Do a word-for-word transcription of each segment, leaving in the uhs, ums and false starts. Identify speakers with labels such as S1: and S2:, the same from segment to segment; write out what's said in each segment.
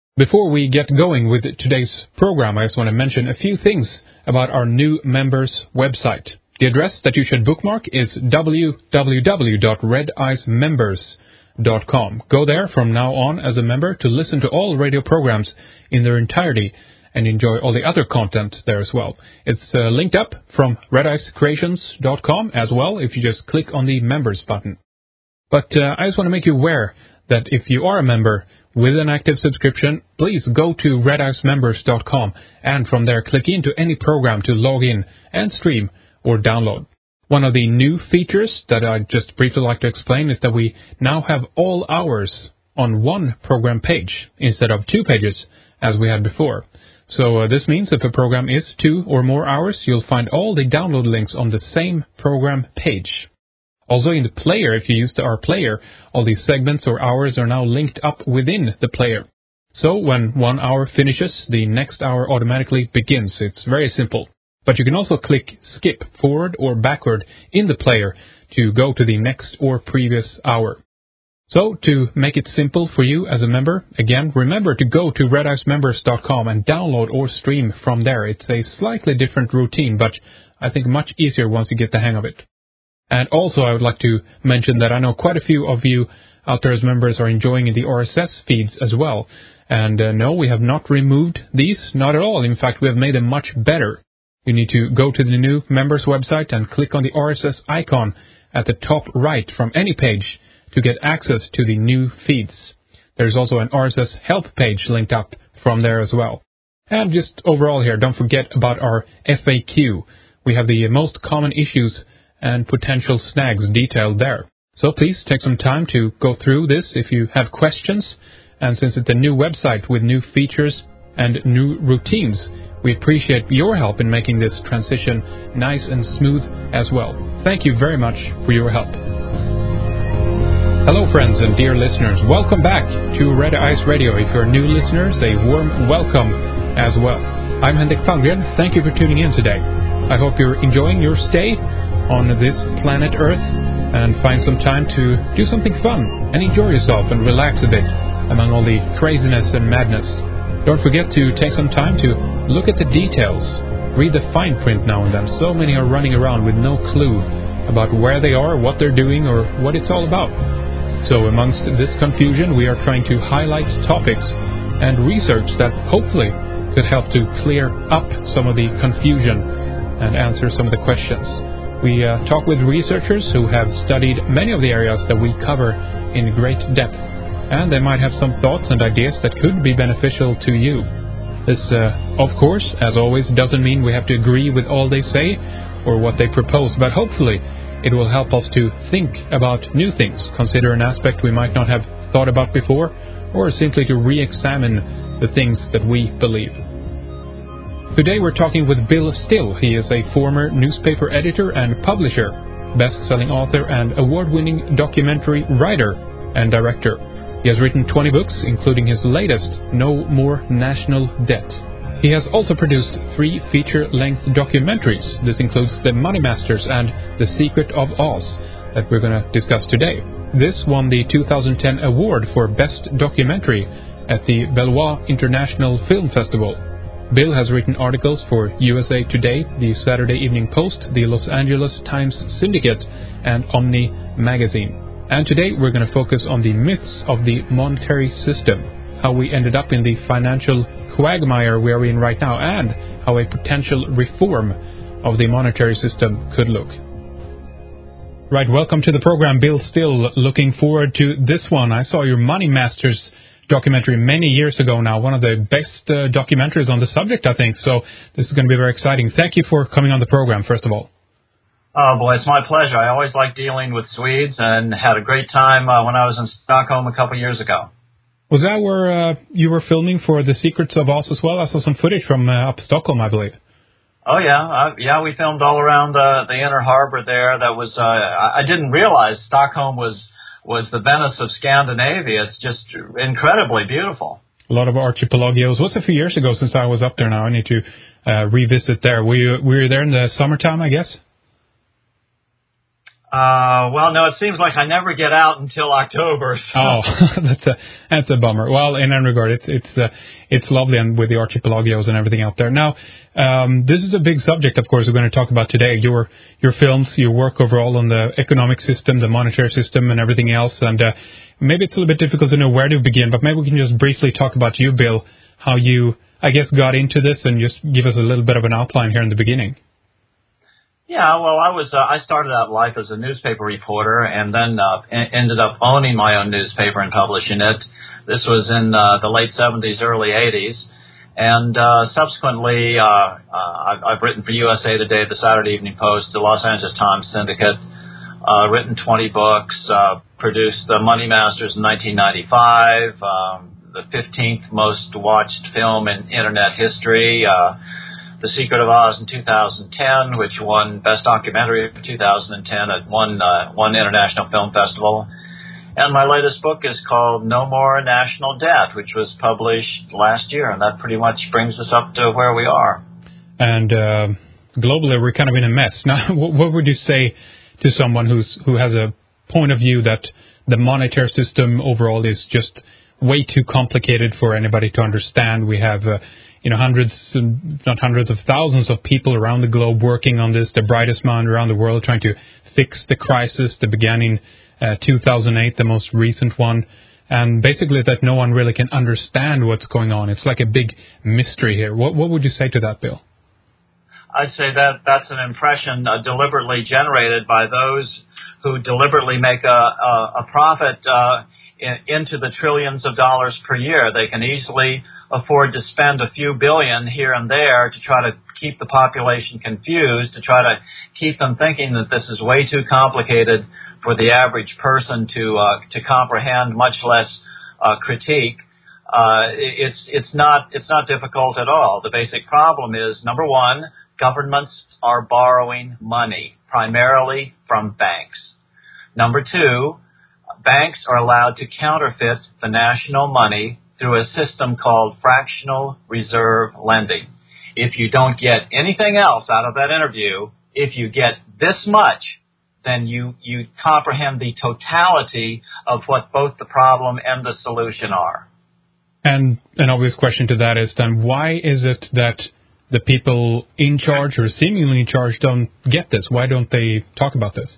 S1: Before we get going with today's program, I just want to mention a few things about our new members website. The address that you should bookmark is w w w dot red ice members dot com. Go there from now on as a member to listen to all radio programs in their entirety and enjoy all the other content there as well. It's uh, linked up from red ice creations dot com as well if you just click on the members button. But uh, I just want to make you aware that if you are a member with an active subscription, please go to red ice members dot com and from there click into any program to log in and stream or download. One of the new features that I'd just briefly like to explain is that we now have all hours on one program page instead of two pages as we had before. So uh, this means if a program is two or more hours, you'll find all the download links on the same program page. Also in the player, if you use our player, all these segments or hours are now linked up within the player. So when one hour finishes, the next hour automatically begins. It's very simple. But you can also click skip forward or backward in the player to go to the next or previous hour. So to make it simple for you as a member, again, remember to go to red ice members dot com and download or stream from there. It's a slightly different routine, but I think much easier once you get the hang of it. And also I would like to mention that I know quite a few of you out there as members are enjoying the R S S feeds as well. And uh, no, we have not removed these, not at all. In fact, we have made them much better. You need to go to the new members website and click on the R S S icon at the top right from any page to get access to the new feeds. There's also an R S S help page linked up from there as well. And just overall here, don't forget about our F A Q. We have the most common issues and potential snags detailed there. So please take some time to go through this if you have questions. And since it's a new website with new features and new routines, we appreciate your help in making this transition nice and smooth as well. Thank you very much for your help. Hello friends and dear listeners, welcome back to Red Ice Radio. If you're new listeners, a warm welcome as well. I'm Henrik Palmgren. Thank you for tuning in today. I hope you're enjoying your stay on this planet Earth and find some time to do something fun and enjoy yourself and relax a bit among all the craziness and madness. Don't forget to take some time to look at the details, read the fine print now and then. So many are running around with no clue about where they are, what they're doing, or what it's all about. So amongst this confusion, we are trying to highlight topics and research that hopefully could help to clear up some of the confusion and answer some of the questions. We uh, talk with researchers who have studied many of the areas that we cover in great depth, and they might have some thoughts and ideas that could be beneficial to you. This, uh, of course, as always, doesn't mean we have to agree with all they say or what they propose, but hopefully it will help us to think about new things, consider an aspect we might not have thought about before, or simply to re-examine the things that we believe. Today we're talking with Bill Still. He is a former newspaper editor and publisher, best-selling author and award-winning documentary writer and director. He has written twenty books, including his latest, No More National Debt. He has also produced three feature-length documentaries. This includes The Money Masters and The Secret of Oz that we're going to discuss today. This won the two thousand ten award for Best Documentary at the Belvoir International Film Festival. Bill has written articles for U S A Today, the Saturday Evening Post, the Los Angeles Times Syndicate, and Omni Magazine. And today we're going to focus on the myths of the monetary system, how we ended up in the financial quagmire we're in right now, and how a potential reform of the monetary system could look. Right, welcome to the program, Bill Still. Looking forward to this one. I saw your Money Masters documentary many years ago now, one of the best uh, documentaries on the subject, I think. So this is going to be very exciting. Thank you for coming on the program, first of all.
S2: Oh, boy, it's my pleasure. I always like dealing with Swedes and had a great time uh, when I was in Stockholm a couple years ago.
S1: Was that where uh, you were filming for The Secrets of Oz as well? I saw some footage from uh, up Stockholm, I believe.
S2: Oh, yeah. Uh, yeah, we filmed all around uh, the inner harbor there. That was uh, I didn't realize Stockholm was was the Venice of Scandinavia. It's just incredibly beautiful.
S1: A lot of archipelagios. It was a few years ago since I was up there now. I need to uh, revisit there. Were you, were you there in the summertime, I guess?
S2: Uh, well, no, it seems like I never get out until October. So.
S1: Oh, that's a that's a bummer. Well, in that regard, it's it's uh, it's lovely, and with the archipelagos and everything out there. Now, um, this is a big subject, of course, we're going to talk about today. Your your films, your work overall on the economic system, the monetary system, and everything else. And uh, maybe it's a little bit difficult to know where to begin, but maybe we can just briefly talk about you, Bill, how you, I guess, got into this, and just give us a little bit of an outline here in the beginning.
S2: Yeah, well, I was uh, I started out life as a newspaper reporter, and then uh, en- ended up owning my own newspaper and publishing it. This was in uh, the late seventies, early eighties, and uh, subsequently uh, uh, I've, I've written for U S A Today, the Saturday Evening Post, the Los Angeles Times Syndicate, uh, written twenty books, uh, produced The Money Masters in nineteen ninety-five, um, the fifteenth most watched film in Internet history. Uh, The Secret of Oz in two thousand ten, which won Best Documentary of two thousand ten at one, uh, one International Film Festival. And my latest book is called No More National Debt, which was published last year, and that pretty much brings us up to where we are.
S1: And uh, globally, we're kind of in a mess. Now, what would you say to someone who's who has a point of view that the monetary system overall is just way too complicated for anybody to understand? We have uh, you know, hundreds, not hundreds of thousands of people around the globe working on this, the brightest mind around the world trying to fix the crisis that began in uh, two thousand eight, the most recent one. And basically that no one really can understand what's going on. It's like a big mystery here. What, what would you say to that, Bill?
S2: I'd say that that's an impression uh, deliberately generated by those who deliberately make a, a, a profit uh, in, into the trillions of dollars per year. They can easily afford to spend a few billion here and there to try to keep the population confused, to try to keep them thinking that this is way too complicated for the average person to uh, to comprehend, much less uh, critique. Uh, it's it's not it's not difficult at all. The basic problem is, number one, governments are borrowing money, primarily from banks. Number two, banks are allowed to counterfeit the national money through a system called fractional reserve lending. If you don't get anything else out of that interview, if you get this much, then you, you comprehend the totality of what both the problem and the solution are.
S1: And an obvious question to that is then, why is it that the people in charge or seemingly in charge don't get this? Why don't they talk about this?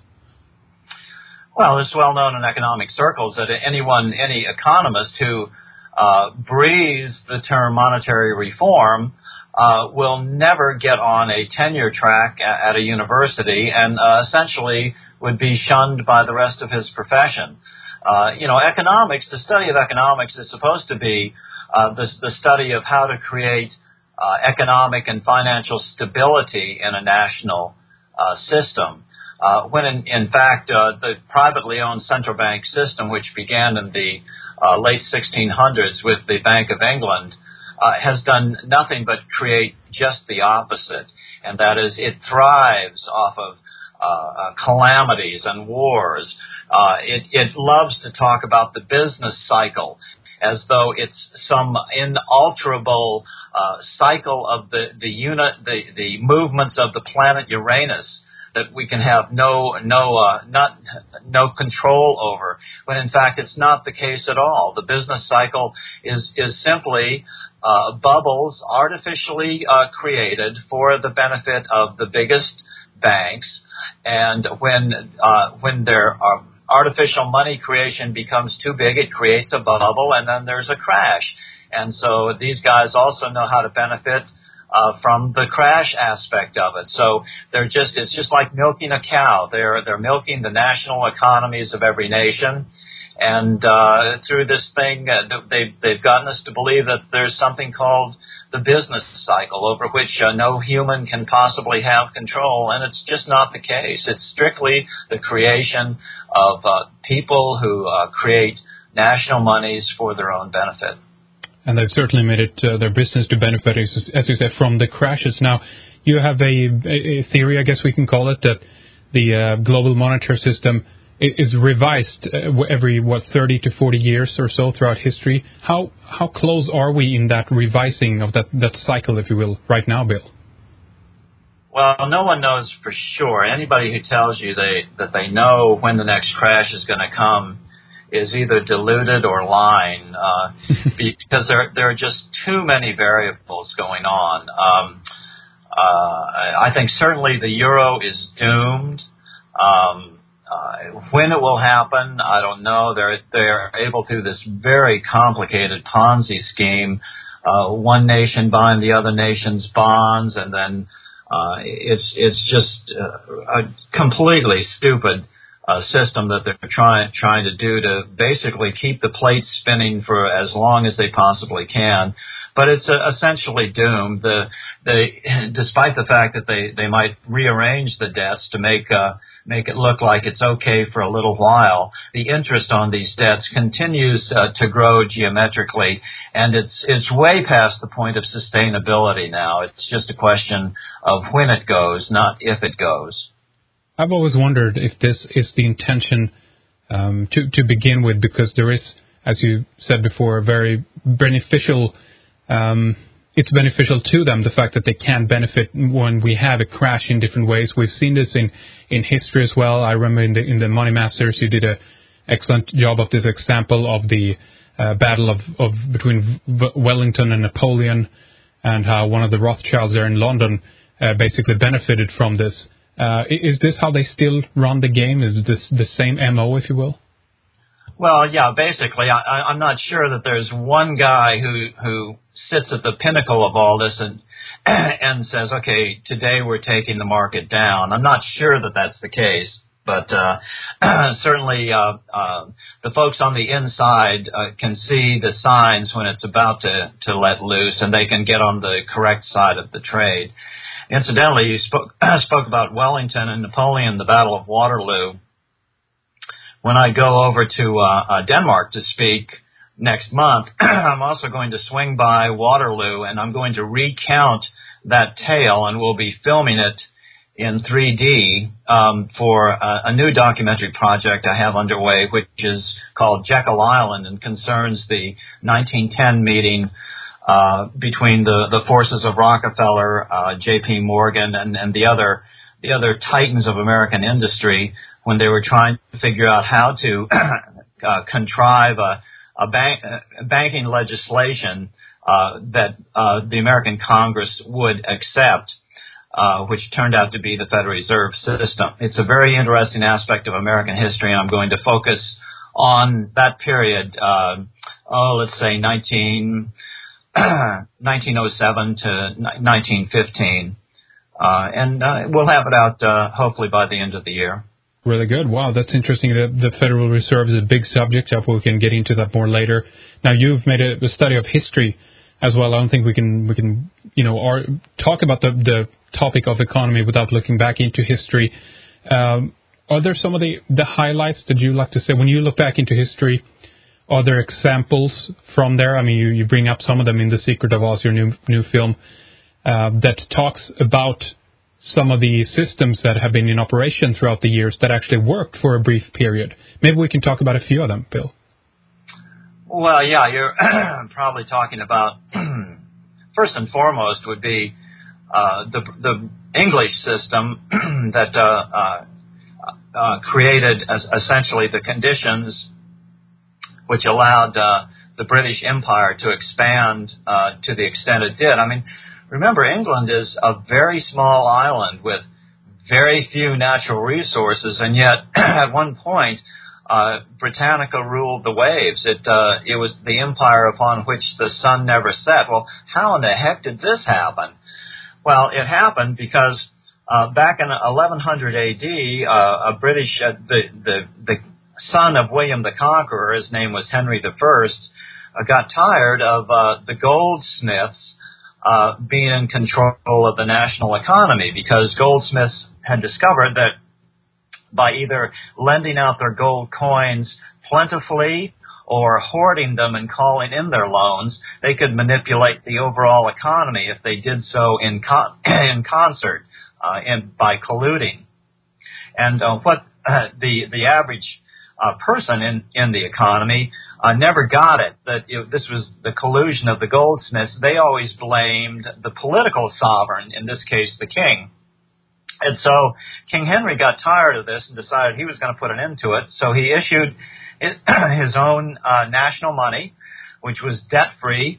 S2: Well, it's well known in economic circles that anyone, any economist who uh, breathes the term monetary reform uh, will never get on a tenure track at, at a university, and uh, essentially would be shunned by the rest of his profession. Uh, you know, economics, the study of economics is supposed to be uh, the, the study of how to create uh, economic and financial stability in a national uh, system. Uh, when in, in fact, uh, the privately owned central bank system, which began in the uh, late sixteen hundreds with the Bank of England, uh, has done nothing but create just the opposite. And that is, it thrives off of uh, uh, calamities and wars. Uh, it, it loves to talk about the business cycle as though it's some inalterable uh, cycle of the, the unit, the, the movements of the planet Uranus that we can have no no uh, not no control over, when in fact it's not the case at all. The business cycle is is simply uh, bubbles artificially uh, created for the benefit of the biggest banks, and when uh, when there are artificial money creation becomes too big, it creates a bubble, and then there's a crash. And so these guys also know how to benefit Uh, from the crash aspect of it. So they're just, it's just like milking a cow. They're, they're milking the national economies of every nation. And, uh, through this thing, uh, they, they've gotten us to believe that there's something called the business cycle over which uh, no human can possibly have control. And it's just not the case. It's strictly the creation of, uh, people who, uh, create national monies for their own benefit.
S1: And they've certainly made it uh, their business to benefit, as you said, from the crashes. Now, you have a, a theory, I guess we can call it, that the uh, global monetary system is revised uh, every, what, thirty to forty years or so throughout history. How how close are we in that revising of that, that cycle, if you will, right now, Bill?
S2: Well, no one knows for sure. Anybody who tells you they, that they know when the next crash is going to come is either deluded or lying, uh, because there there are just too many variables going on. Um, uh, I think certainly the euro is doomed. Um, uh, when it will happen, I don't know. They're they're able through this very complicated Ponzi scheme, uh, one nation buying the other nation's bonds, and then uh, it's it's just uh, a completely stupid Uh, system that they're trying trying to do to basically keep the plates spinning for as long as they possibly can, but it's uh, essentially doomed. The they despite the fact that they, they might rearrange the debts to make uh, make it look like it's okay for a little while, the interest on these debts continues uh, to grow geometrically, and it's it's way past the point of sustainability now. It's just a question of when it goes, not if it goes.
S1: I've always wondered if this is the intention um, to, to begin with, because there is, as you said before, a very beneficial, um, it's beneficial to them, the fact that they can benefit when we have a crash in different ways. We've seen this in, in history as well. I remember in the, in the Money Masters, you did an excellent job of this example of the uh, battle of, of between Wellington and Napoleon, and how one of the Rothschilds there in London uh, basically benefited from this. Uh, is this how they still run the game? Is this the same M O, if you will?
S2: Well, yeah, basically, I, I'm not sure that there's one guy who who sits at the pinnacle of all this and and says, okay, today we're taking the market down. I'm not sure that that's the case, but uh, certainly uh, uh, the folks on the inside uh, can see the signs when it's about to, to let loose, and they can get on the correct side of the trade. Incidentally, you spoke, spoke about Wellington and Napoleon, the Battle of Waterloo. When I go over to uh, uh, Denmark to speak next month, I'm also going to swing by Waterloo, and I'm going to recount that tale, and we'll be filming it in three D um, for uh, a new documentary project I have underway, which is called Jekyll Island and concerns the nineteen ten meeting Uh, between the, the forces of Rockefeller, uh, J P Morgan, and, and the other the other titans of American industry when they were trying to figure out how to uh, contrive a, a bank, uh, banking legislation uh, that uh, the American Congress would accept, uh, which turned out to be the Federal Reserve System. It's a very interesting aspect of American history, and I'm going to focus on that period. Uh, oh, let's say nineteen. nineteen oh seven to nineteen fifteen, uh, and uh, we'll have it out uh, hopefully by the end of the year.
S1: Really good. Wow, that's interesting. The, the Federal Reserve is a big subject. I hope we can get into that more later. Now, you've made a, a study of history as well. I don't think we can we can you know or talk about the the topic of economy without looking back into history. Um, are there some of the the highlights that you like to say when you look back into history? Are there examples from there? I mean, you, you bring up some of them in The Secret of Oz, your new new film, uh, that talks about some of the systems that have been in operation throughout the years that actually worked for a brief period. Maybe we can talk about a few of them, Bill.
S2: Well, yeah, you're probably talking about, first and foremost would be uh, the, the English system that uh, uh, uh, created as essentially the conditions which allowed uh, the British Empire to expand uh, to the extent it did. I mean, remember, England is a very small island with very few natural resources, and yet at one point, uh, Britannica ruled the waves. It uh, it was the empire upon which the sun never set. Well, how in the heck did this happen? Well, it happened because uh, back in eleven hundred A D, uh, a British uh, the the the son of William the Conqueror, his name was Henry the First, uh, got tired of uh, the goldsmiths uh, being in control of the national economy, because goldsmiths had discovered that by either lending out their gold coins plentifully or hoarding them and calling in their loans, they could manipulate the overall economy if they did so in con- in concert uh, and by colluding. And uh, what uh, the the average Uh, person in, in the economy uh, never got it, that it, this was the collusion of the goldsmiths. They always blamed the political sovereign, in this case the king. And so King Henry got tired of this and decided he was going to put an end to it. So he issued his, his own uh, national money, which was debt-free,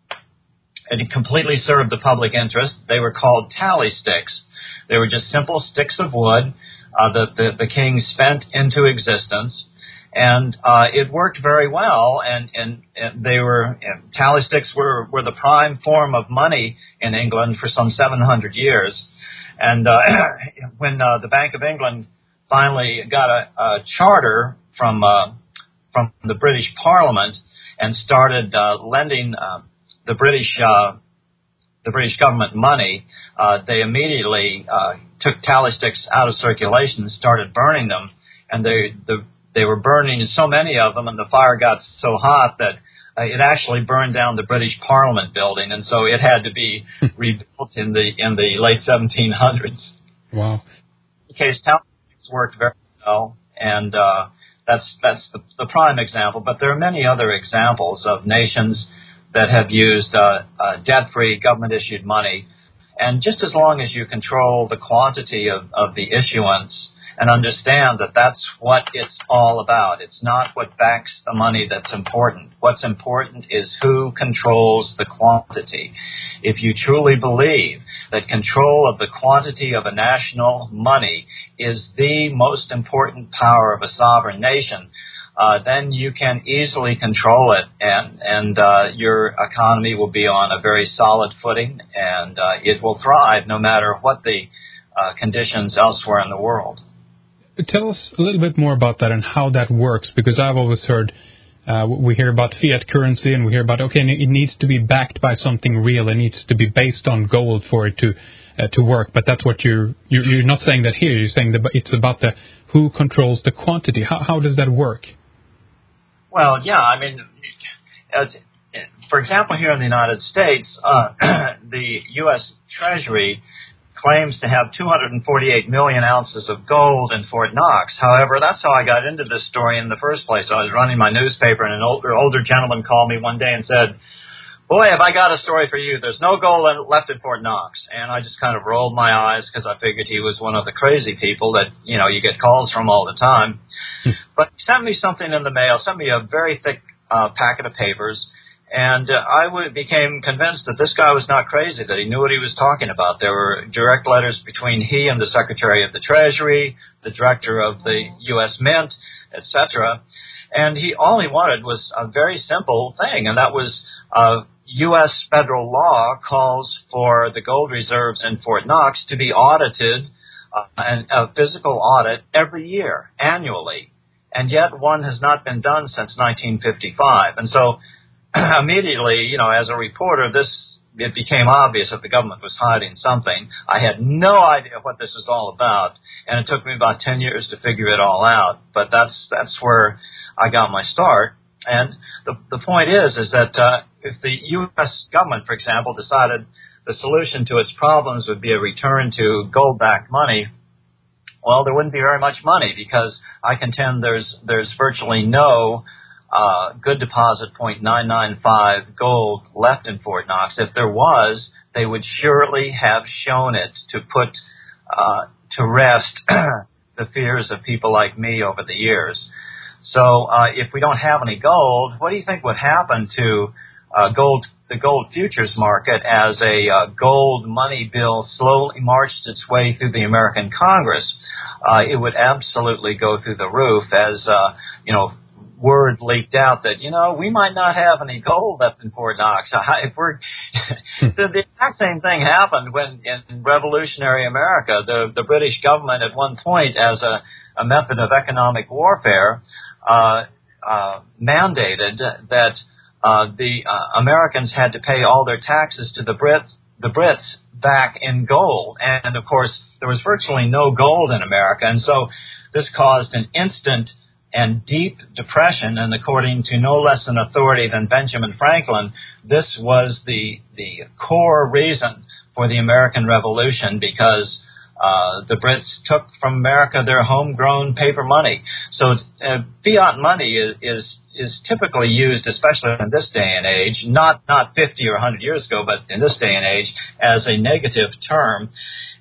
S2: and it completely served the public interest. They were called tally sticks. They were just simple sticks of wood uh, that the, the king spent into existence. And uh, it worked very well, and, and, and they were and tally sticks were, were the prime form of money in England for some seven hundred years. And uh, when uh, the Bank of England finally got a, a charter from uh, from the British Parliament and started uh, lending uh, the British uh, the British government money, uh, they immediately uh, took tally sticks out of circulation and started burning them, and they the They were burning so many of them, and the fire got so hot that uh, it actually burned down the British Parliament building, and so it had to be rebuilt in the in the late seventeen hundreds.
S1: Wow!
S2: In case tally sticks worked very well, and uh, that's that's the, the prime example. But there are many other examples of nations that have used uh, uh, debt-free, government-issued money, and just as long as you control the quantity of, of the issuance and understand that that's what it's all about. It's not what backs the money that's important. What's important is who controls the quantity. If you truly believe that control of the quantity of a national money is the most important power of a sovereign nation, uh, then you can easily control it, and, and uh, your economy will be on a very solid footing, and uh, it will thrive no matter what the uh, conditions elsewhere in the world.
S1: Tell us a little bit more about that and how that works, because I've always heard, uh, we hear about fiat currency and we hear about, okay, it needs to be backed by something real. It needs to be based on gold for it to uh, to work. But that's what you're, you're, you're not saying that here. You're saying that it's about the who controls the quantity. How, how does that work?
S2: Well, yeah, I mean, as, for example, here in the United States, uh, the U S Treasury claims to have two hundred forty-eight million ounces of gold in Fort Knox. However, that's how I got into this story in the first place. I was running my newspaper, and an older, older gentleman called me one day and said, "Boy, have I got a story for you. There's no gold left in Fort Knox." And I just kind of rolled my eyes because I figured he was one of the crazy people that, you know, you get calls from all the time. But he sent me something in the mail, sent me a very thick uh, packet of papers. And uh, I w- became convinced that this guy was not crazy, that he knew what he was talking about. There were direct letters between he and the Secretary of the Treasury, the Director of the U S Mint, et cetera. And he all he wanted was a very simple thing, and that was uh, U S federal law calls for the gold reserves in Fort Knox to be audited, uh, and a physical audit every year, annually. And yet one has not been done since nineteen fifty-five. And so immediately, you know, as a reporter, this it became obvious that the government was hiding something. I had no idea what this was all about, and it took me about ten years to figure it all out. But that's that's where I got my start. And the the point is, is that uh, if the U S government, for example, decided the solution to its problems would be a return to gold-backed money, well, there wouldn't be very much money, because I contend there's there's virtually no Uh, good deposit zero point nine nine five gold left in Fort Knox. If there was, they would surely have shown it to put uh, to rest the fears of people like me over the years. So uh, if we don't have any gold, what do you think would happen to uh, gold, the gold futures market, as a uh, gold money bill slowly marched its way through the American Congress? Uh, it would absolutely go through the roof, as uh, you know. Word leaked out that, you know, we might not have any gold left in Fort Knox. If we're, the, the exact same thing happened when in revolutionary America, the, the British government at one point, as a, a method of economic warfare, uh, uh, mandated that uh, the uh, Americans had to pay all their taxes to the Brits, the Brits back in gold. And, of course, there was virtually no gold in America. And so this caused an instant and deep depression, and according to no less an authority than Benjamin Franklin, this was the the core reason for the American Revolution, because uh, the Brits took from America their homegrown paper money. So uh, fiat money is, is is typically used, especially in this day and age, not not fifty or one hundred years ago, but in this day and age, as a negative term.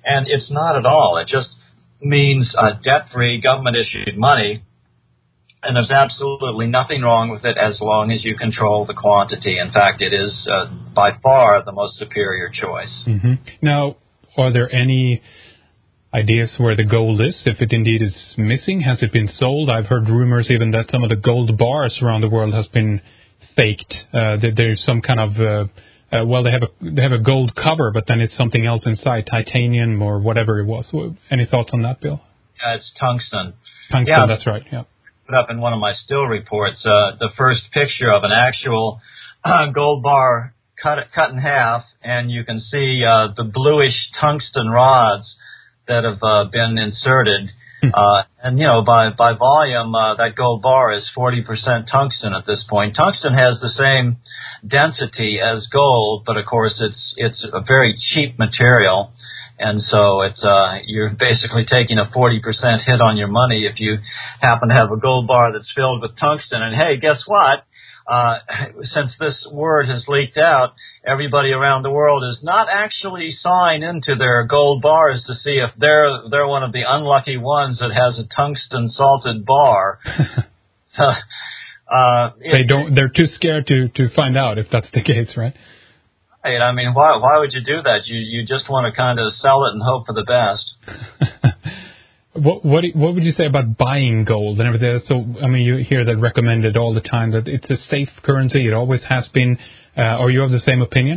S2: And it's not at all. It just means uh, debt-free, government-issued money, and there's absolutely nothing wrong with it as long as you control the quantity. In fact, it is uh, by far the most superior choice.
S1: Mm-hmm. Now, are there any ideas where the gold is, if it indeed is missing? Has it been sold? I've heard rumors even that some of the gold bars around the world has been faked. Uh, that there's some kind of uh, uh, well, they have a they have a gold cover, but then it's something else inside, titanium or whatever it was. Any thoughts on that, Bill?
S2: Uh, it's tungsten.
S1: Tungsten,
S2: yeah,
S1: that's right. Yeah.
S2: Put up in one of my still reports uh, the first picture of an actual uh, gold bar cut cut in half, and you can see uh, the bluish tungsten rods that have uh, been inserted. Uh, and, you know, by, by volume, uh, that gold bar is forty percent tungsten at this point. Tungsten has the same density as gold, but of course it's, it's a very cheap material. And so it's, uh, you're basically taking a forty percent hit on your money if you happen to have a gold bar that's filled with tungsten. And hey, guess what? Uh, since this word has leaked out, everybody around the world is not actually sawing into their gold bars to see if they're they're one of the unlucky ones that has a tungsten salted bar. so, uh,
S1: they
S2: it,
S1: don't. They're too scared to to find out if that's the case, right?
S2: Right. I mean, why why would you do that? You you just want to kind of sell it and hope for the best.
S1: What what what would you say about buying gold and everything? So, I mean, you hear that recommended all the time, that it's a safe currency. It always has been. Uh, are you of the same opinion?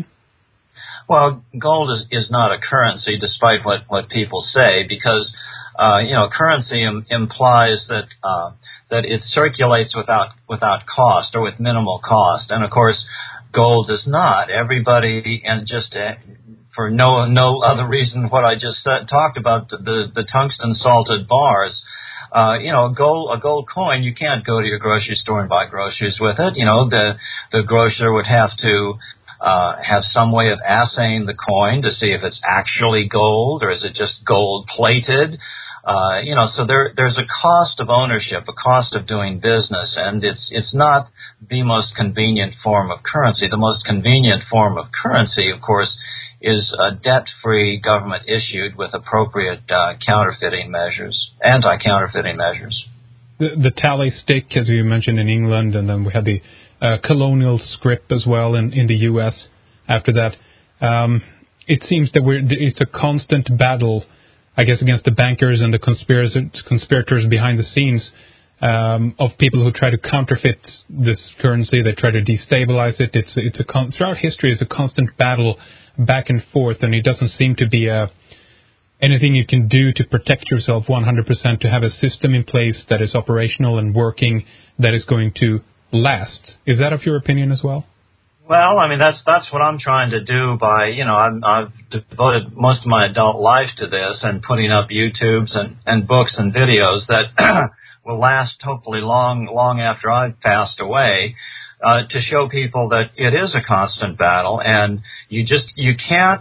S2: Well, gold is, is not a currency, despite what, what people say, because uh, you know, currency im- implies that uh, that it circulates without without cost or with minimal cost, and of course, gold does not. Everybody, and just uh, for no no other reason what I just said, talked about, the, the, the tungsten salted bars. Uh, you know, a gold, a gold coin, you can't go to your grocery store and buy groceries with it. You know, the, the grocer would have to, uh, have some way of assaying the coin to see if it's actually gold or is it just gold plated. Uh, you know, so there, there's a cost of ownership, a cost of doing business, and it's, it's not the most convenient form of currency. The most convenient form of currency, of course, is a debt-free, government-issued with appropriate uh, counterfeiting measures, anti-counterfeiting measures.
S1: The, the tally stick, as you mentioned, in England, and then we had the uh, colonial scrip as well in, in the U S after that. Um, it seems that we're, it's a constant battle, I guess, against the bankers and the conspirators, conspirators behind the scenes, um, of people who try to counterfeit this currency. They try to destabilize it. It's, it's a con- throughout history, it's a constant battle back and forth, and it doesn't seem to be a, anything you can do to protect yourself one hundred percent, to have a system in place that is operational and working, that is going to last. Is that of your opinion as well?
S2: Well, I mean, that's that's what I'm trying to do by, you know, I'm, I've devoted most of my adult life to this and putting up YouTubes and, and books and videos that will last hopefully long, long after I've passed away. Uh, to show people that it is a constant battle, and you just you can't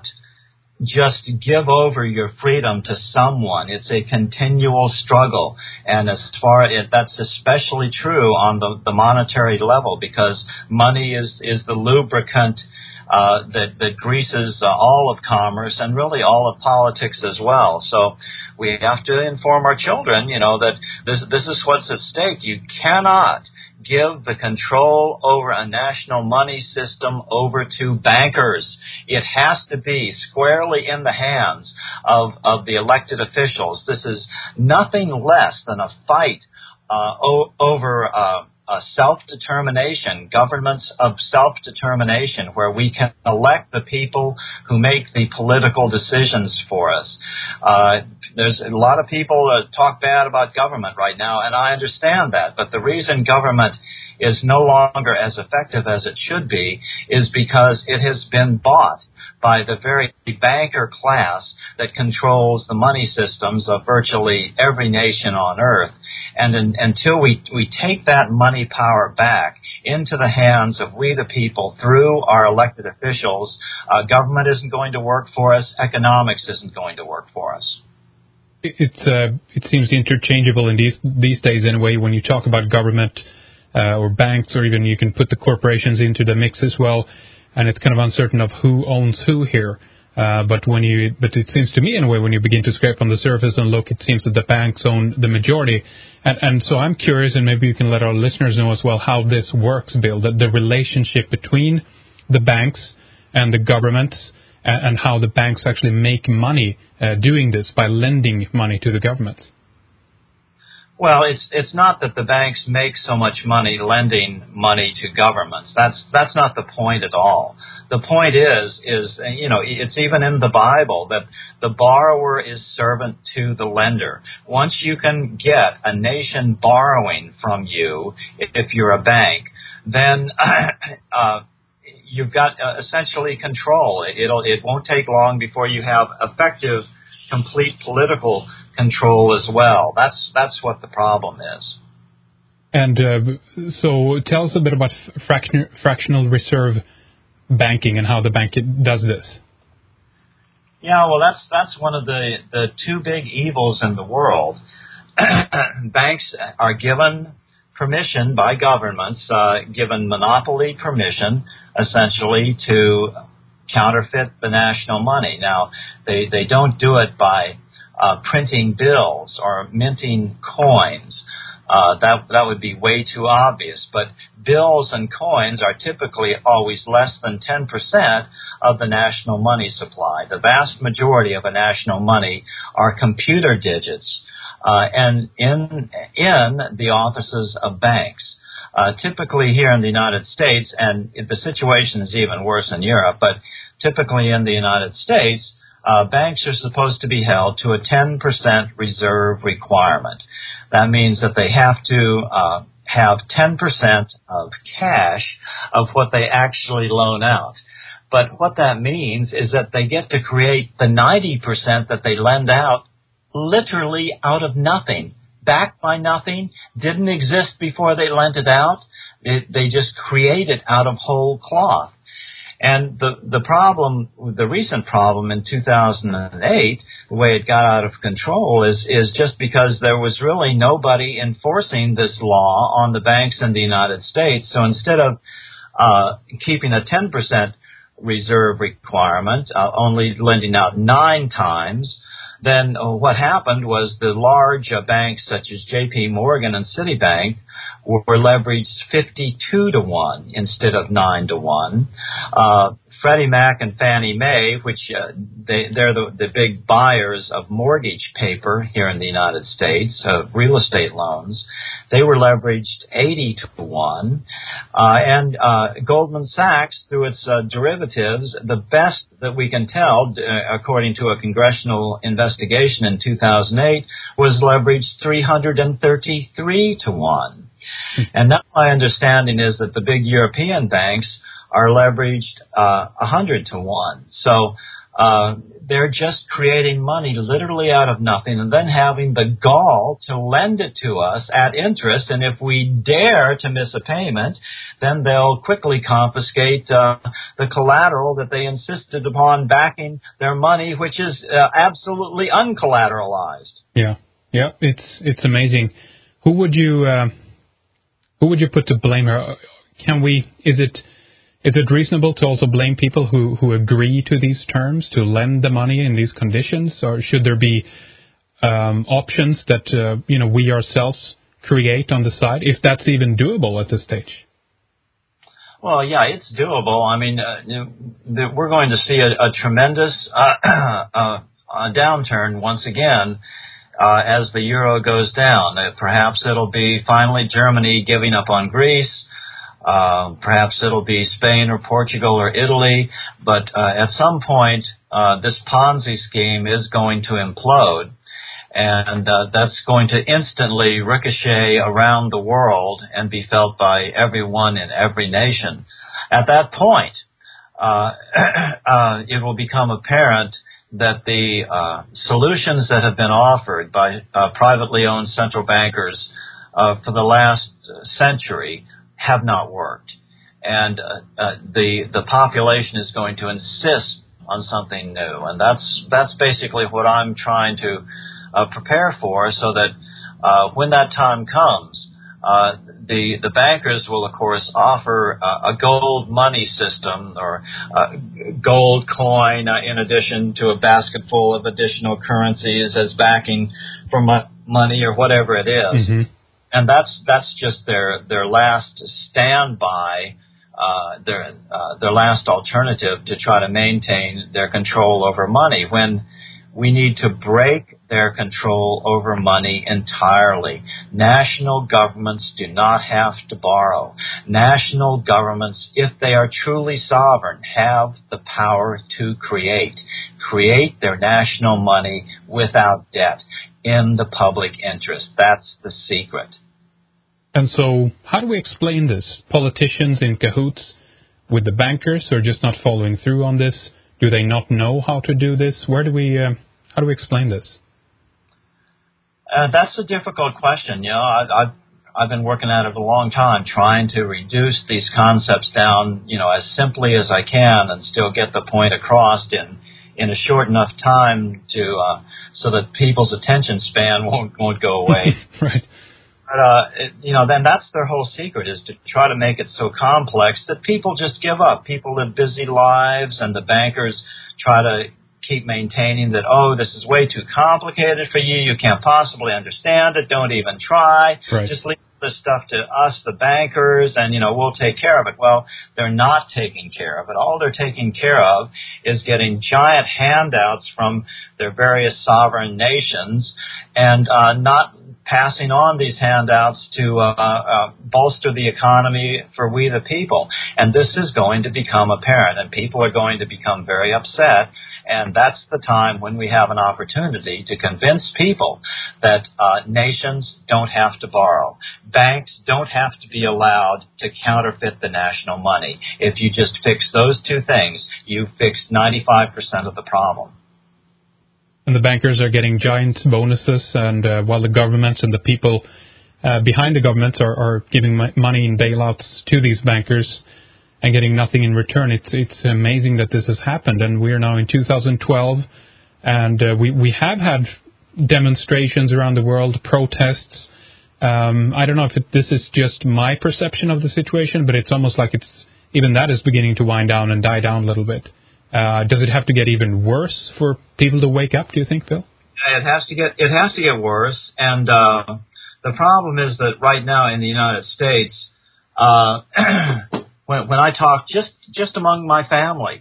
S2: just give over your freedom to someone. It's a continual struggle, and as far as that's especially true on the, the monetary level, because money is is the lubricant uh, that that greases uh, all of commerce and really all of politics as well. So we have to inform our children, you know, that this this is what's at stake. You cannot give the control over a national money system over to bankers. It has to be squarely in the hands of, of the elected officials. This is nothing less than a fight uh, o- over uh, uh, self-determination, governments of self-determination, where we can elect the people who make the political decisions for us. Uh, there's a lot of people that talk bad about government right now, and I understand that, but the reason government is no longer as effective as it should be is because it has been bought by the very banker class that controls the money systems of virtually every nation on earth. And in, until we, we take that money power back into the hands of we the people through our elected officials, uh, government isn't going to work for us, economics isn't going to work for us.
S1: It's uh, it seems interchangeable in these these days anyway. When you talk about government uh, or banks, or even you can put the corporations into the mix as well, and it's kind of uncertain of who owns who here. Uh, but when you, but it seems to me anyway, when you begin to scrape on the surface and look, it seems that the banks own the majority. And, and so I'm curious, and maybe you can let our listeners know as well how this works, Bill, that the relationship between the banks and the governments, and, and how the banks actually make money uh, doing this by lending money to the government.
S2: Well, it's it's not that the banks make so much money lending money to governments. That's that's not the point at all. The point is is you know it's even in the Bible that the borrower is servant to the lender. Once you can get a nation borrowing from you, if you're a bank, then uh, you've got uh, essentially control. It'll it won't take long before you have effective, complete political control as well. That's that's what the problem is.
S1: And uh, so tell us a bit about fraction, fractional reserve banking and how the bank does this.
S2: Yeah, well, that's that's one of the, the two big evils in the world. Banks are given permission by governments, uh, given monopoly permission, essentially, to counterfeit the national money. Now, they, they don't do it by Uh, printing bills or minting coins. Uh, that that would be way too obvious. But bills and coins are typically always less than ten percent of the national money supply. The vast majority of a national money are computer digits, uh, and in in the offices of banks. Uh, typically here in the United States, and the situation is even worse in Europe, but typically in the United States, Uh, banks are supposed to be held to a ten percent reserve requirement. That means that they have to uh, have ten percent of cash of what they actually loan out. But what that means is that they get to create the ninety percent that they lend out literally out of nothing, backed by nothing, didn't exist before they lent it out. It, they just create it out of whole cloth. And the the problem, the recent problem in two thousand eight, the way it got out of control is is just because there was really nobody enforcing this law on the banks in the United States. So instead of uh, keeping a ten percent reserve requirement, uh, only lending out nine times, then uh, what happened was the large uh, banks such as J P Morgan and Citibank were leveraged fifty-two to one instead of nine to one. Uh, Freddie Mac and Fannie Mae, which uh, they, they're the, the big buyers of mortgage paper here in the United States, uh, real estate loans, they were leveraged eighty to one. Uh, and uh, Goldman Sachs, through its uh, derivatives, the best that we can tell, uh, according to a congressional investigation in two thousand eight, was leveraged three hundred thirty-three to one. And now my understanding is that the big European banks are leveraged uh, one hundred to one. So uh, they're just creating money literally out of nothing and then having the gall to lend it to us at interest. And if we dare to miss a payment, then they'll quickly confiscate uh, the collateral that they insisted upon backing their money, which is uh, absolutely uncollateralized.
S1: Yeah, yeah, it's it's amazing. Who would you... Uh... Who would you put to blame here? Can we? Is it is it reasonable to also blame people who, who agree to these terms to lend the money in these conditions, or should there be um, options that uh, you know we ourselves create on the side, if that's even doable at this stage?
S2: Well, yeah, it's doable. I mean, uh, we're going to see a, a tremendous uh, uh, downturn once again. Uh, as the euro goes down. Uh, perhaps it'll be finally Germany giving up on Greece. Uh, perhaps it'll be Spain or Portugal or Italy. But uh, at some point, uh, this Ponzi scheme is going to implode. And uh, that's going to instantly ricochet around the world and be felt by everyone in every nation. At that point, uh, uh, it will become apparent that the uh, solutions that have been offered by uh, privately owned central bankers uh, for the last century have not worked. And uh, uh, the the population is going to insist on something new. And that's that's basically what I'm trying to uh, prepare for, so that uh, when that time comes, uh, the the bankers will, of course, offer uh, a gold money system or uh, gold coin uh, in addition to a basket full of additional currencies as backing for mo- money or whatever it is. Mm-hmm. And that's that's just their their last standby, uh, their uh, their last alternative to try to maintain their control over money. When we need to break their control over money entirely. National governments do not have to borrow. National governments, if they are truly sovereign, have the power to create. Create their national money without debt in the public interest. That's the secret.
S1: And so, how do we explain this? Politicians in cahoots with the bankers are just not following through on this? Do they not know how to do this? Where do we, uh, how do we explain this?
S2: Uh, that's a difficult question. You know, I, I've I've been working at it a long time, trying to reduce these concepts down, you know, as simply as I can, and still get the point across in in a short enough time to uh, so that people's attention span won't won't go away.
S1: Right.
S2: But uh, it, you know, then that's their whole secret, is to try to make it so complex that people just give up. People live busy lives, and the bankers try to keep maintaining that, oh, this is way too complicated for you. You can't possibly understand it. Don't even try.
S1: Right.
S2: Just leave this stuff to us, the bankers, and, you know, we'll take care of it. Well, they're not taking care of it. All they're taking care of is getting giant handouts from their various sovereign nations and uh, not passing on these handouts to uh, uh, bolster the economy for we the people. And this is going to become apparent, and people are going to become very upset. And that's the time when we have an opportunity to convince people that uh, nations don't have to borrow. Banks don't have to be allowed to counterfeit the national money. If you just fix those two things, you've fixed ninety-five percent of the problem.
S1: And the bankers are getting giant bonuses, and uh, while the governments and the people uh, behind the governments are, are giving money in bailouts to these bankers and getting nothing in return. It's it's amazing that this has happened, and we are now in two thousand twelve, and uh, we, we have had demonstrations around the world, protests. Um, I don't know if it, this is just my perception of the situation, but it's almost like it's even that is beginning to wind down and die down a little bit. Uh, does it have to get even worse for people to wake up, do you think, Phil?
S2: It has to get it has to get worse, and uh, the problem is that right now in the United States, uh, when when I talk just just among my family,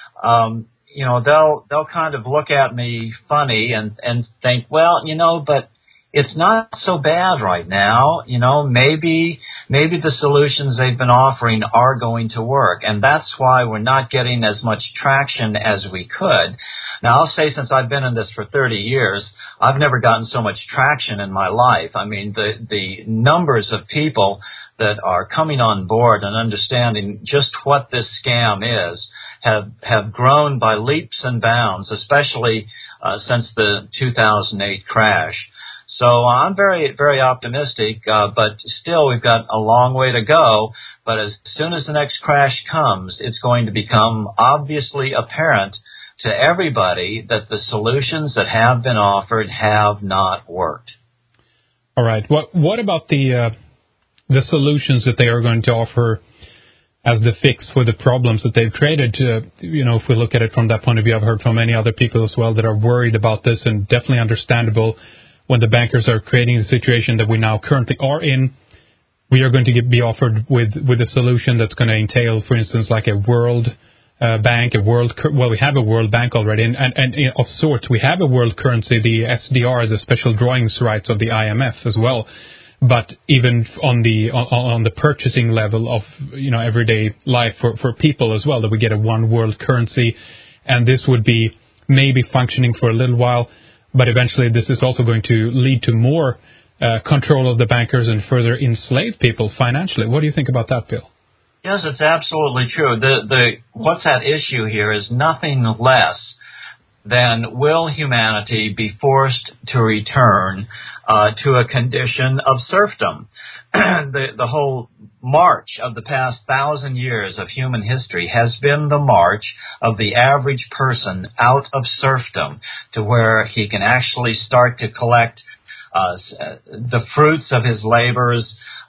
S2: um, you know, they'll they'll kind of look at me funny and and think, well, you know, but it's not so bad right now. You know, maybe maybe the solutions they've been offering are going to work, and that's why we're not getting as much traction as we could. Now, I'll say, since I've been in this for thirty years, I've never gotten so much traction in my life. I mean, the the numbers of people that are coming on board and understanding just what this scam is have have grown by leaps and bounds, especially uh, since the two thousand eight crash. So I'm very, very optimistic, uh, but still we've got a long way to go. But as soon as the next crash comes, it's going to become obviously apparent to everybody that the solutions that have been offered have not worked.
S1: All right. What what about the uh, the solutions that they are going to offer as the fix for the problems that they've created? Uh, you know, if we look at it from that point of view, I've heard from many other people as well that are worried about this, and definitely understandable. When the bankers are creating the situation that we now currently are in, we are going to get, be offered with, with a solution that's going to entail, for instance, like a world uh, bank, a world, well, we have a world bank already, and, and, and you know, of sorts, we have a world currency, the S D R, the special drawings rights of the I M F as well. But even on the on, on the purchasing level of, you know, everyday life for, for people as well, that we get a one world currency, and this would be maybe functioning for a little while. But eventually this is also going to lead to more uh, control of the bankers and further enslave people financially. What do you think about that, Bill?
S2: Yes, it's absolutely true. The, the, what's at issue here is nothing less than will humanity be forced to return uh, to a condition of serfdom. the, the whole march of the past thousand years of human history has been the march of the average person out of serfdom to where he can actually start to collect uh, the fruits of his labors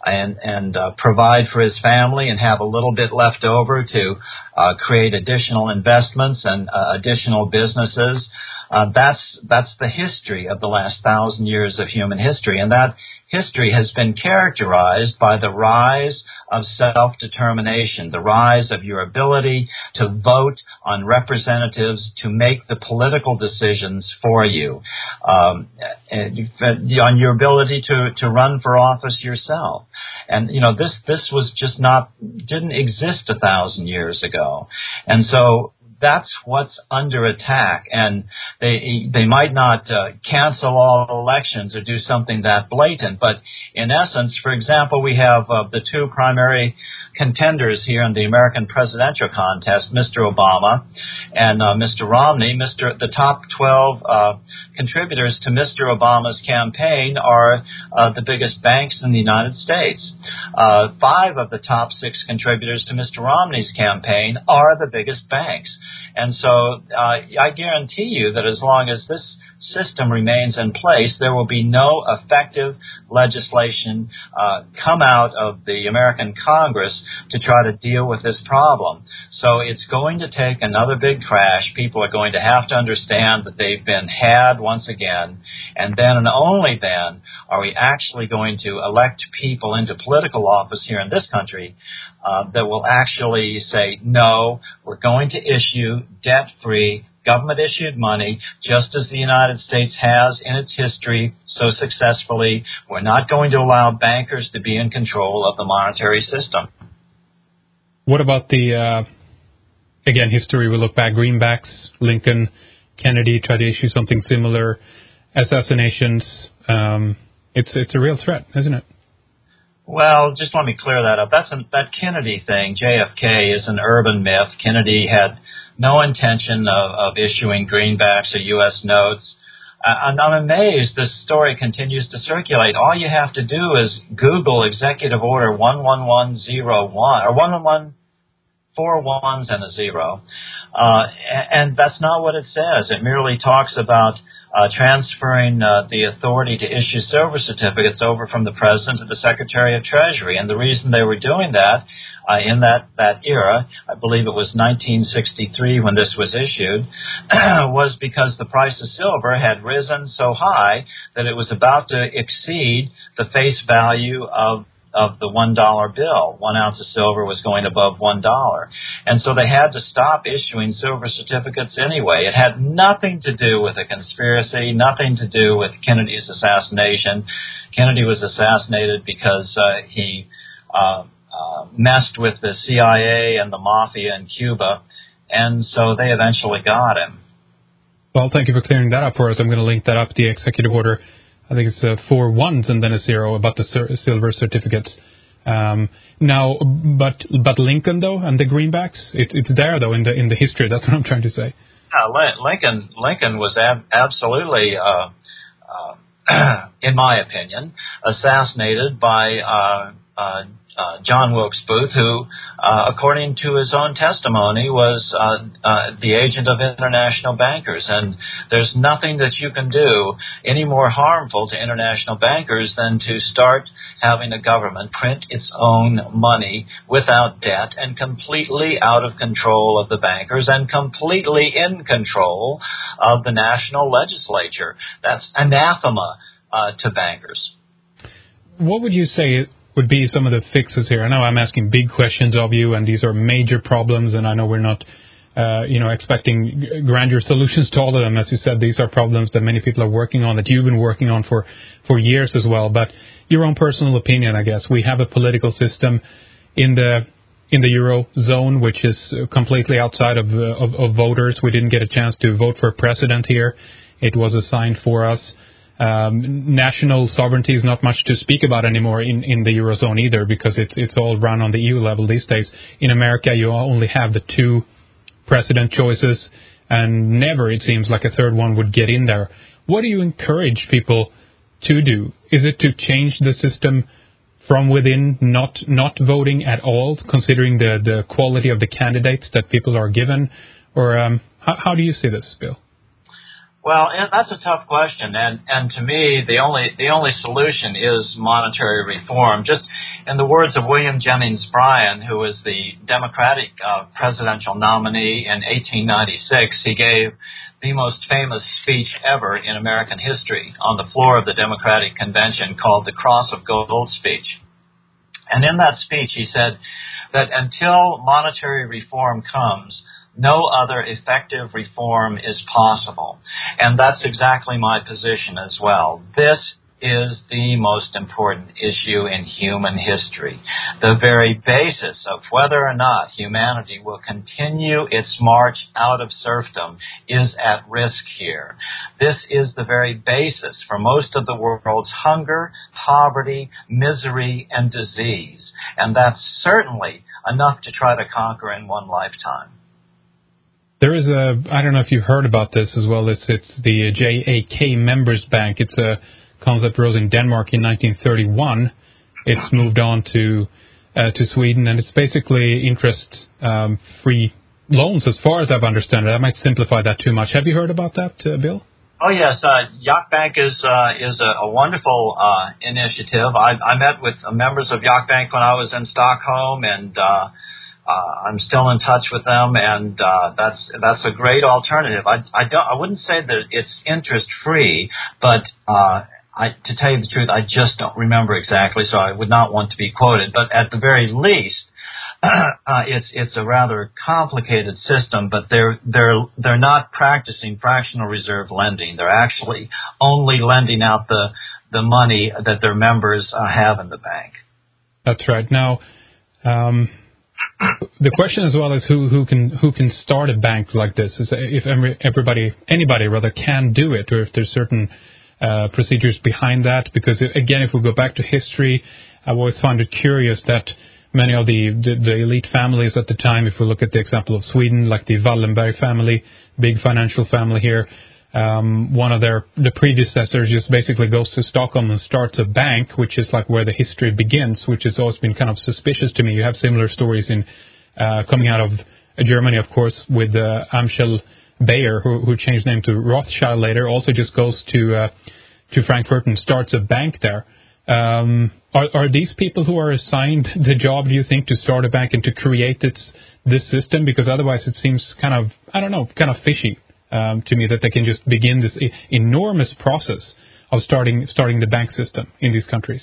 S2: and and uh, provide for his family and have a little bit left over to uh, create additional investments and uh, additional businesses. Uh, that's that's the history of the last thousand years of human history, and that history has been characterized by the rise of self-determination, the rise of your ability to vote on representatives to make the political decisions for you, um, and on your ability to, to run for office yourself. And, you know, this, this was just not, didn't exist a thousand years ago. And so that's what's under attack, and they they might not uh, cancel all elections or do something that blatant, but in essence, for example, we have uh, the two primary contenders here in the American presidential contest, Mister Obama and uh, Mister Romney. Mister The top twelve uh, contributors to Mister Obama's campaign are uh, the biggest banks in the United States. Uh, five of the top six contributors to Mister Romney's campaign are the biggest banks. And so uh, I guarantee you that as long as this system remains in place, there will be no effective legislation uh, come out of the American Congress to try to deal with this problem. So it's going to take another big crash. People are going to have to understand that they've been had once again, and then and only then are we actually going to elect people into political office here in this country uh, that will actually say, no, we're going to issue debt-free government-issued money, just as the United States has in its history so successfully. We're not going to allow bankers to be in control of the monetary system.
S1: What about the, uh, again, history? We look back, greenbacks, Lincoln, Kennedy tried to issue something similar, assassinations. Um, it's it's a real threat, isn't it?
S2: Well, just let me clear that up. That's an, that Kennedy thing, J F K, is an urban myth. Kennedy had no intention of, of issuing greenbacks or U S notes. Uh, and I'm amazed this story continues to circulate. All you have to do is Google Executive Order one one one zero one, or one one one, four ones and a zero. Uh, and that's not what it says. It merely talks about uh, transferring uh, the authority to issue silver certificates over from the President to the Secretary of Treasury. And the reason they were doing that Uh, in that, that era, I believe it was nineteen sixty-three when this was issued, was because the price of silver had risen so high that it was about to exceed the face value of of the one dollar bill. One ounce of silver was going above one dollar. And so they had to stop issuing silver certificates anyway. It had nothing to do with a conspiracy, nothing to do with Kennedy's assassination. Kennedy was assassinated because uh, he uh, uh, messed with the C I A and the mafia in Cuba, and so they eventually got him.
S1: Well, thank you for clearing that up for us. I'm going to link that up, the executive order. I think it's uh, four ones and then a zero about the cer- silver certificates. Um, now, but but Lincoln though, and the greenbacks, it, it's there though in the in the history. That's what I'm trying to say.
S2: Uh, Lincoln Lincoln was ab- absolutely, uh, uh, in my opinion, assassinated by uh, uh, uh, John Wilkes Booth, who, uh, according to his own testimony, was uh, uh, the agent of international bankers. And there's nothing that you can do any more harmful to international bankers than to start having a government print its own money without debt and completely out of control of the bankers and completely in control of the national legislature. That's anathema uh, to bankers.
S1: What would you say would be some of the fixes here? I know I'm asking big questions of you, and these are major problems, and I know we're not, uh, you know, expecting grandeur solutions to all of them. As you said, these are problems that many people are working on, that you've been working on for, for years as well. But your own personal opinion, I guess. We have a political system in the in the Eurozone, which is completely outside of, uh, of, of voters. We didn't get a chance to vote for a president here. It was assigned for us. Um, national sovereignty is not much to speak about anymore in, in the Eurozone either, because it's it's all run on the E U level these days. In America, you only have the two president choices, and never, it seems, like a third one would get in there. What do you encourage people to do? Is it to change the system from within, not not voting at all, considering the, the quality of the candidates that people are given? Or um, how, how do you see this, Bill?
S2: Well, and that's a tough question, and and to me, the only the only solution is monetary reform. Just in the words of William Jennings Bryan, who was the Democratic uh, presidential nominee in eighteen ninety-six, he gave the most famous speech ever in American history on the floor of the Democratic Convention, called the Cross of Gold speech. And in that speech, he said that until monetary reform comes, no other effective reform is possible. And that's exactly my position as well. This is the most important issue in human history. The very basis of whether or not humanity will continue its march out of serfdom is at risk here. This is the very basis for most of the world's hunger, poverty, misery, and disease. And that's certainly enough to try to conquer in one lifetime.
S1: There is a, I don't know if you've heard about this as well, it's, it's the J A K Members Bank. It's a concept rose in Denmark in nineteen thirty-one. It's moved on to uh, to Sweden, and it's basically interest-free um, loans, as far as I've understood it. I might simplify that too much. Have you heard about that, uh, Bill?
S2: Oh yes, uh, Yacht Bank is uh, is a, a wonderful uh, initiative. I, I met with members of Yacht Bank when I was in Stockholm, and uh, Uh, I'm still in touch with them, and uh, that's that's a great alternative. I I don't I wouldn't say that it's interest free, but uh, I, to tell you the truth, I just don't remember exactly, so I would not want to be quoted. But at the very least, uh, it's it's a rather complicated system. But they're they're they're not practicing fractional reserve lending. They're actually only lending out the the money that their members uh, have in the bank.
S1: That's right. Now. Um The question as well is who, who can who can start a bank like this? Is if everybody anybody rather can do it, or if there's certain uh, procedures behind that? Because again, if we go back to history, I've always found it curious that many of the, the the elite families at the time, if we look at the example of Sweden, like the Wallenberg family, big financial family here, um, one of their the predecessors just basically goes to Stockholm and starts a bank, which is like where the history begins, which has always been kind of suspicious to me. You have similar stories in uh, coming out of Germany, of course, with uh, Amschel Bayer, who, who changed name to Rothschild later, also just goes to uh, to Frankfurt and starts a bank there. Um, are, are these people who are assigned the job, do you think, to start a bank and to create this this system? Because otherwise it seems kind of, I don't know, kind of fishy. Um, to me, that they can just begin this e- enormous process of starting starting the bank system in these countries.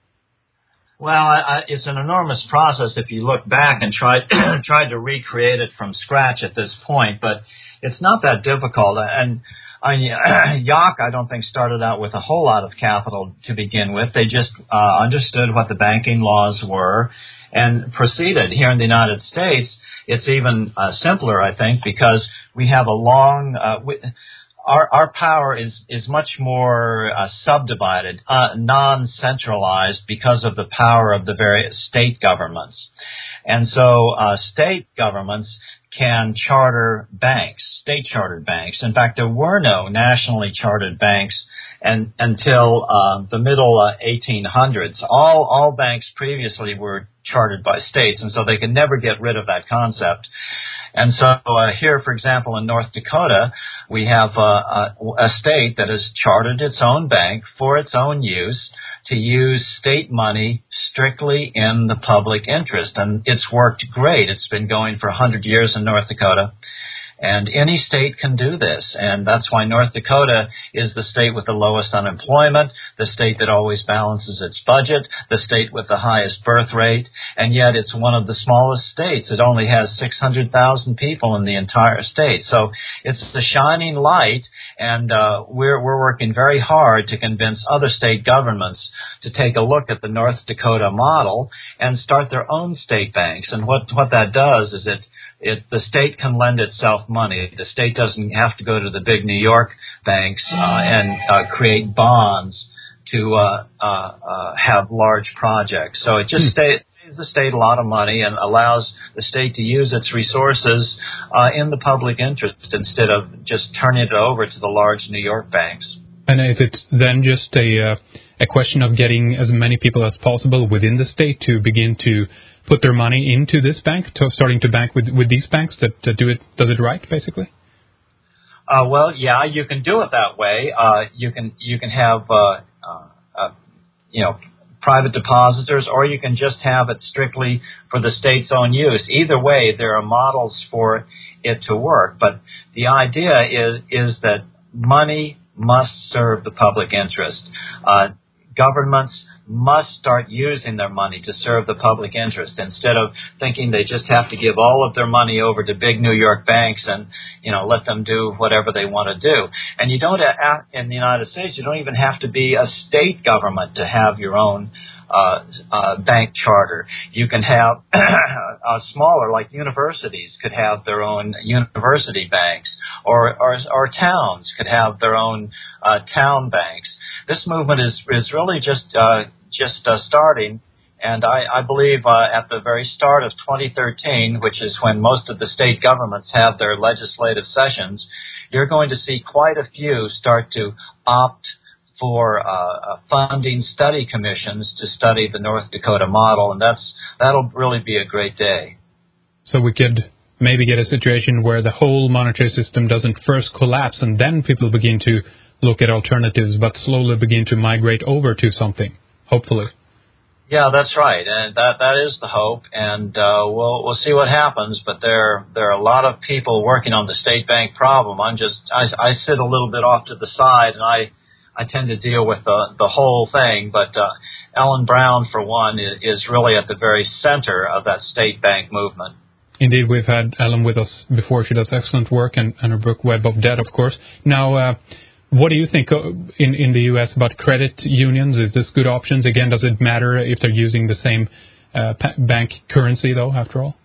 S2: Well, I, I, it's an enormous process if you look back and try tried to recreate it from scratch at this point, but it's not that difficult. And I mean, Yacht, I don't think, started out with a whole lot of capital to begin with. They just uh, understood what the banking laws were and proceeded. Here in the United States, it's even uh, simpler, I think, because we have a long, uh, we, our our power is is much more uh, subdivided, uh, non-centralized, because of the power of the various state governments, and so uh, state governments can charter banks, state-chartered banks. In fact, there were no nationally chartered banks and, until uh, the middle uh, eighteen hundreds. All all banks previously were chartered by states, and so they could never get rid of that concept. And so uh, here, for example, in North Dakota, we have uh, a, a state that has chartered its own bank for its own use to use state money strictly in the public interest. And it's worked great. It's been going for one hundred years in North Dakota. And any state can do this, and that's why North Dakota is the state with the lowest unemployment, the state that always balances its budget, the state with the highest birth rate, and yet it's one of the smallest states. It only has six hundred thousand people in the entire state. So it's the shining light, and uh, we're, we're working very hard to convince other state governments to take a look at the North Dakota model and start their own state banks. And what, what that does is it It, the state can lend itself money. The state doesn't have to go to the big New York banks uh, and uh, create bonds to uh, uh, uh, have large projects. So it just stay, saves the state a lot of money and allows the state to use its resources uh, in the public interest instead of just turning it over to the large New York banks.
S1: And is it then just a uh, a question of getting as many people as possible within the state to begin to put their money into this bank, to starting to bank with, with these banks that, that do it does it right, basically?
S2: Uh, well, yeah, you can do it that way. Uh, you can you can have uh, uh, uh, you know private depositors, or you can just have it strictly for the state's own use. Either way, there are models for it to work. But the idea is is that money must serve the public interest. Uh, governments must start using their money to serve the public interest instead of thinking they just have to give all of their money over to big New York banks and, you know, let them do whatever they want to do. And you don't, in the United States, you don't even have to be a state government to have your own uh, uh, bank charter. You can have a smaller, like universities could have their own university banks, or, or, or towns could have their own uh, town banks. This movement is, is really just, uh, just uh, starting, and I, I believe uh, at the very start of twenty thirteen, which is when most of the state governments have their legislative sessions, you're going to see quite a few start to opt for uh, funding study commissions to study the North Dakota model, and that's that'll really be a great day.
S1: So we could maybe get a situation where the whole monetary system doesn't first collapse and then people begin to look at alternatives, but slowly begin to migrate over to something, hopefully.
S2: Yeah, that's right, and that that is the hope, and uh, we'll we'll see what happens. But there there are a lot of people working on the state bank problem. I'm just I, I sit a little bit off to the side, and I I tend to deal with the the whole thing. But uh, Ellen Brown, for one, is, is really at the very center of that state bank movement.
S1: Indeed, we've had Ellen with us before. She does excellent work, and, and her book Web of Debt, of course. Now. Uh, What do you think in, in the U S about credit unions? Is this good options? Again, does it matter if they're using the same uh, bank currency, though, after all?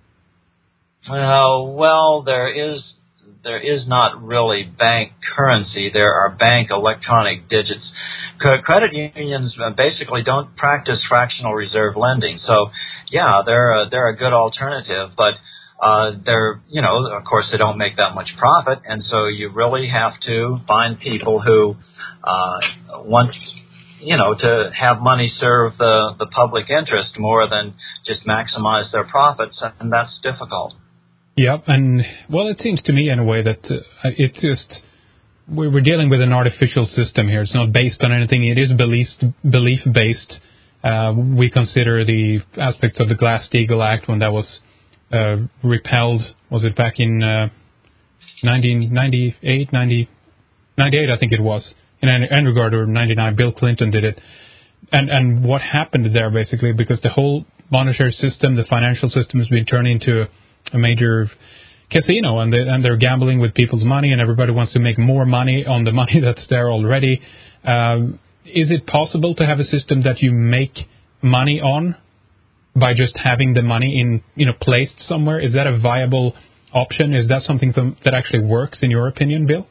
S2: Uh, well, there is there is not really bank currency. There are bank electronic digits. C- credit unions basically don't practice fractional reserve lending. So, yeah, they're a, they're a good alternative, but Uh, they're, you know, of course they don't make that much profit, and so you really have to find people who uh, want, you know, to have money serve the, the public interest more than just maximize their profits, and that's difficult.
S1: Yeah, and, well, it seems to me in a way that uh, it's just, we're dealing with an artificial system here. It's not based on anything. It is belief, belief-based. Uh, we consider the aspects of the Glass-Steagall Act when that was Uh, repelled, was it back in uh, nineteen ninety-eight, ninety, ninety-eight, I think it was, in any regard, or ninety-nine, Bill Clinton did it. And and what happened there, basically, because the whole monetary system, the financial system has been turned into a major casino, and, they, and they're gambling with people's money, and everybody wants to make more money on the money that's there already. Um, is it possible to have a system that you make money on by just having the money in, you know, placed somewhere? Is that a viable option? Is that something that actually works, in your opinion, Bill?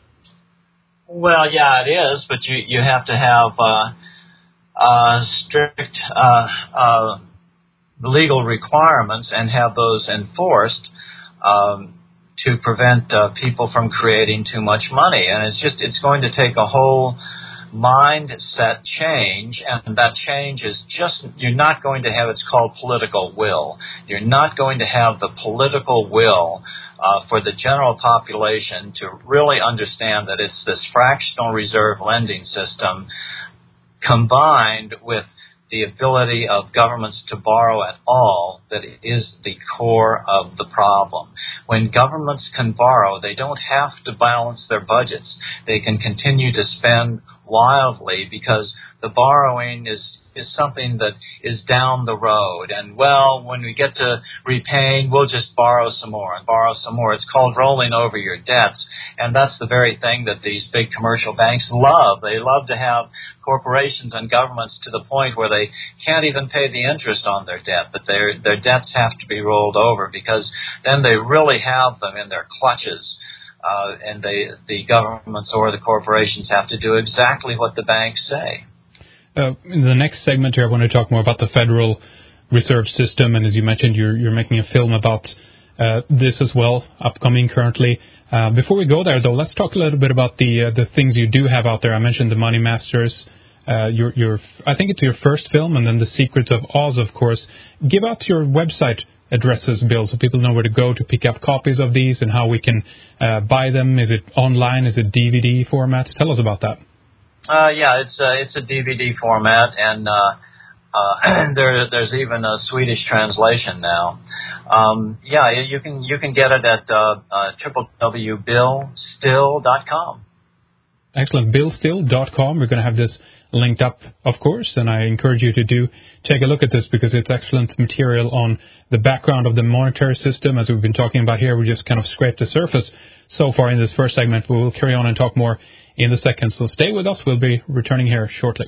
S2: Well, yeah, it is, but you, you have to have uh, uh, strict uh, uh, legal requirements and have those enforced um, to prevent uh, people from creating too much money. And it's just, it's going to take a whole mindset change, and that change is just, you're not going to have, it's called political will. You're not going to have the political will uh, for the general population to really understand that it's this fractional reserve lending system combined with the ability of governments to borrow at all that is the core of the problem. When governments can borrow, they don't have to balance their budgets. They can continue to spend wildly because the borrowing is is something that is down the road. And, well, when we get to repaying, we'll just borrow some more and borrow some more. It's called rolling over your debts. And that's the very thing that these big commercial banks love. They love to have corporations and governments to the point where they can't even pay the interest on their debt, but their their debts have to be rolled over because then they really have them in their clutches. Uh, and they, the governments or the corporations have to do exactly what the banks say.
S1: Uh, in the next segment here, I want to talk more about the Federal Reserve System, and as you mentioned, you're, you're making a film about uh, this as well, upcoming currently. Uh, before we go there, though, let's talk a little bit about the uh, the things you do have out there. I mentioned the Money Masters. Uh, your, your, I think it's your first film, and then The Secrets of Oz, of course. Give out your website addresses, Bill, so people know where to go to pick up copies of these and how we can uh, buy them? Is it online? Is it D V D format? Tell us about that.
S2: Uh, yeah, it's a, it's a D V D format, and uh, uh, there, there's even a Swedish translation now. Um, yeah, you can you can get it at uh, uh, w w w dot bill still dot com.
S1: Excellent. bill still dot com. We're going to have this linked up, of course, and I encourage you to do take a look at this because it's excellent material on the background of the monetary system. As we've been talking about here, we just kind of scraped the surface so far in this first segment. We will carry on and talk more in the second. So stay with us. We'll be returning here shortly.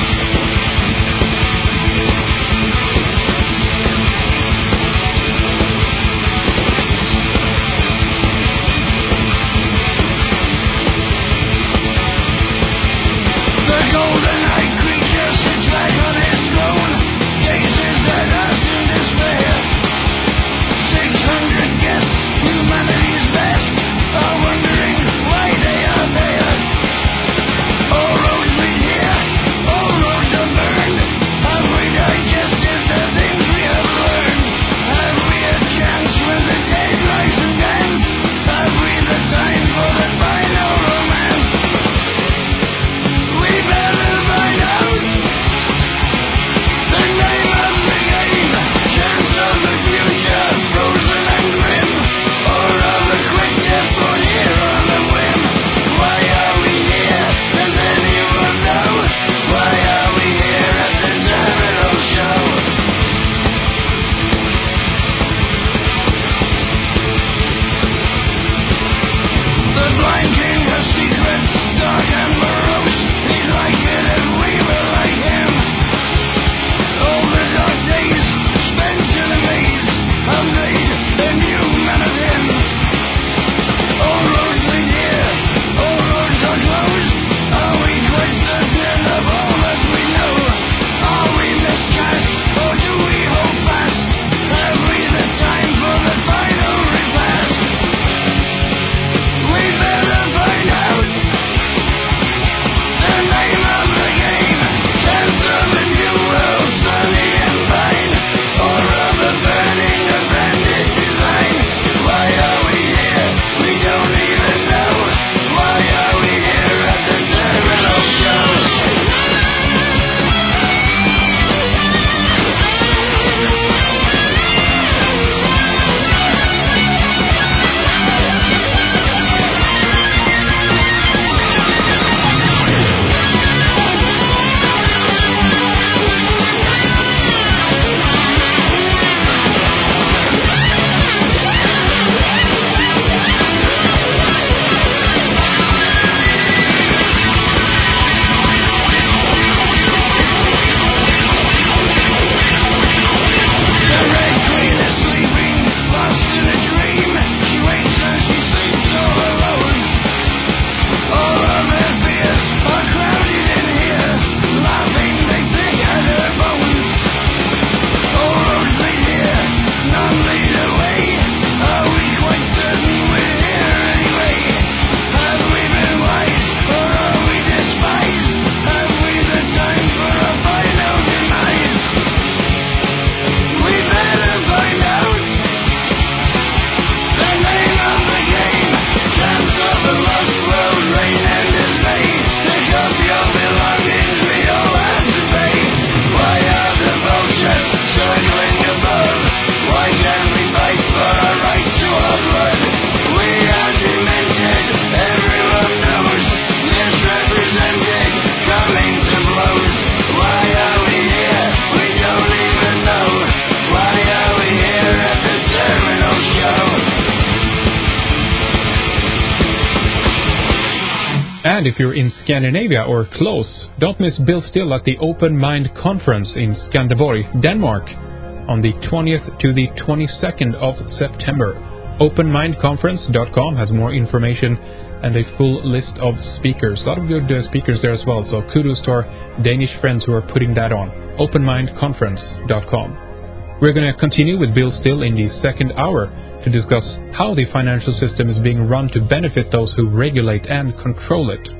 S1: And if you're in Scandinavia or close, don't miss Bill Still at the Open Mind Conference in Skanderborg, Denmark, on the twentieth to the twenty-second of September. open mind conference dot com has more information and a full list of speakers. A lot of good uh, speakers there as well, so kudos to our Danish friends who are putting that on. open mind conference dot com. We're going to continue with Bill Still in the second hour to discuss how the financial system is being run to benefit those who regulate and control it.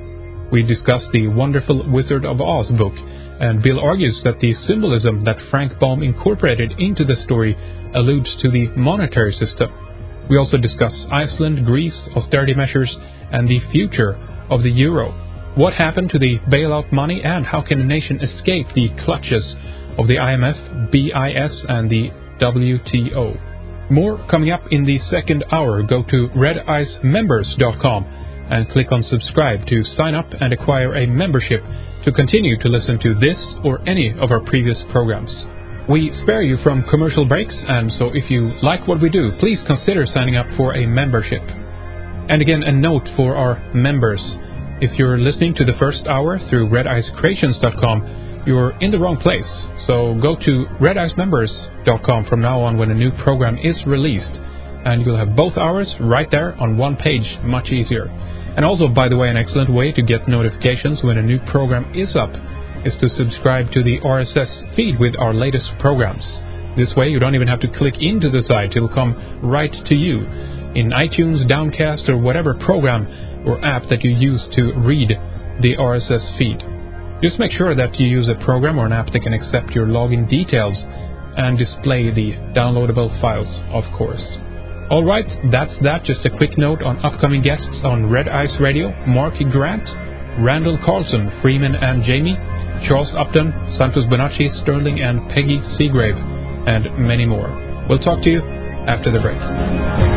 S1: We discuss the wonderful Wizard of Oz book, and Bill argues that the symbolism that Frank Baum incorporated into the story alludes to the monetary system. We also discuss Iceland, Greece, austerity measures, and the future of the euro. What happened to the bailout money, and how can a nation escape the clutches of the I M F, B I S, and the W T O? More coming up in the second hour. Go to red ice members dot com and click on subscribe to sign up and acquire a membership to continue to listen to this or any of our previous programs. We spare you from commercial breaks, and so if you like what we do, please consider signing up for a membership. And again, a note for our members. If you're listening to the first hour through red ice creations dot com, you're in the wrong place. So go to red ice members dot com from now on when a new program is released, and you'll have both hours right there on one page, much easier. And also, by the way, an excellent way to get notifications when a new program is up is to subscribe to the R S S feed with our latest programs. This way you don't even have to click into the site, it'll come right to you in iTunes, Downcast, or whatever program or app that you use to read the R S S feed. Just make sure that you use a program or an app that can accept your login details and display the downloadable files, of course. Alright, that's that. Just a quick note on upcoming guests on Red Ice Radio: Mark Grant, Randall Carlson, Freeman and Jamie, Charles Upton, Santos Bonacci, Sterling and Peggy Seagrave, and many more. We'll talk to you after the break.